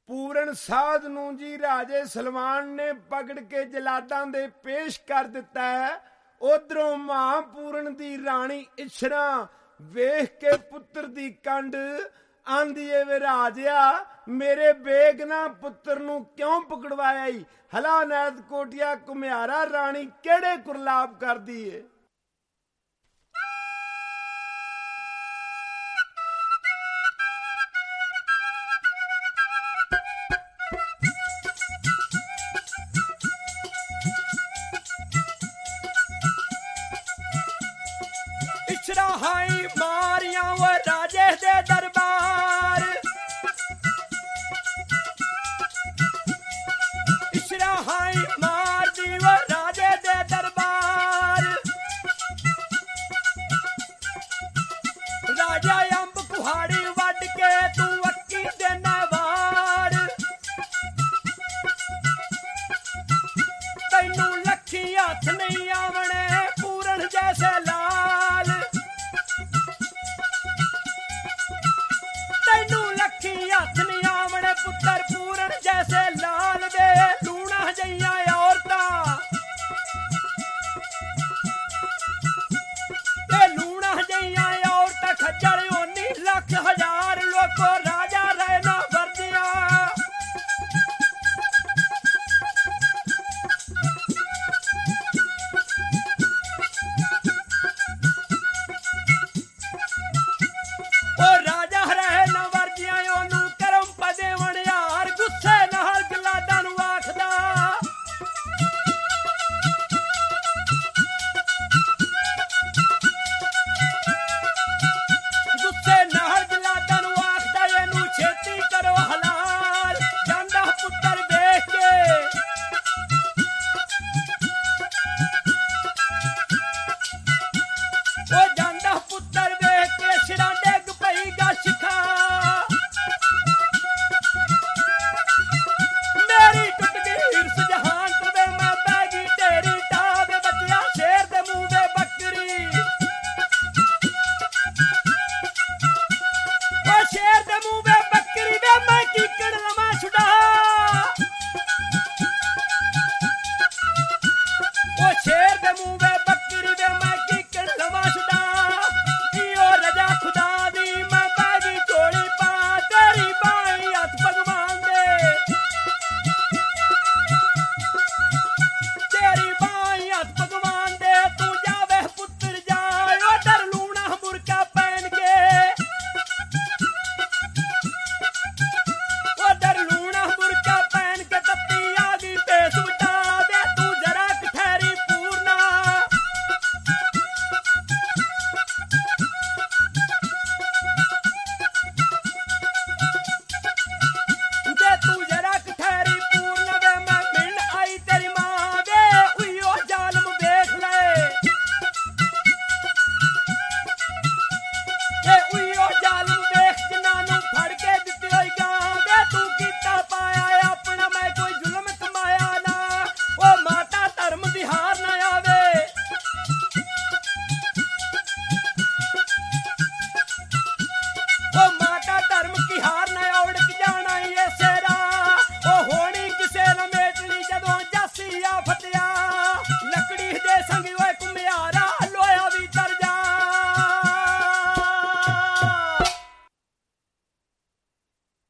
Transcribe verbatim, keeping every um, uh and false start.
ਪੂਰਨ ਸਾਧ ਨੂੰ ਜੀ ਰਾਜੇ ਸਲਮਾਨ ਨੇ ਪਕੜ ਕੇ ਜਲਾਦਾਂ ਦੇ ਪੇਸ਼ ਕਰ ਦਿੱਤਾ ਹੈ। ਉਧਰੋਂ ਮਹਾਂਪੂਰਨ ਦੀ ਰਾਣੀ ਇਛਰਾ ਵੇਖ ਕੇ ਪੁੱਤਰ ਦੀ ਕੰਡ ਆਂਦੀ ਏ ਵੇ ਰਾਜਿਆ, ਮੇਰੇ ਬੇਗਨਾ ਪੁੱਤਰ ਨੂੰ ਕਿਉਂ ਪਕੜਵਾਇਆ ਈ? ਹਲਾ ਨੈਤ ਕੋਟਿਆ ਘੁਮਿਆਰਾ ਰਾਣੀ ਕਿਹੜੇ ਕੁਰਲਾਪ ਕਰਦੀ ਏ? इछरा हाई मारिया वो राजे दे दरबार, इछरा हाई मार दी वो राजे दे दरबार। राजा अंब कुहाड़ी वड के तू अक्की देना वार, तैनू लखी हथ नहीं आवने पूरन जैसे लाल, तैनू लखी हथ नहीं आवने पुत्र पूरन जैसे लाल दे। लूणा जइया औरतां ते लूणा जइया औरतां खज्जल ओनी लख हजार लोको राजा रहना वर्जिया। ओ राजा रहे न वर्जिया ओनू करम पदे वणियार, गुस्से नाल जलादां नू आखदा गुस्से नाल जलादां नू आखदा एनू छेती करो हलाल। जांदा पुत्तर देख के ओ जांदा पुत्तर देख के सिरां डिग पई गश खा, मेरी टुट गई हिरस जहान तवे मैं बह गई तेरी टावे बचिया शेर दे मुंह दे बकरी। ओ शेर दे मुंह दे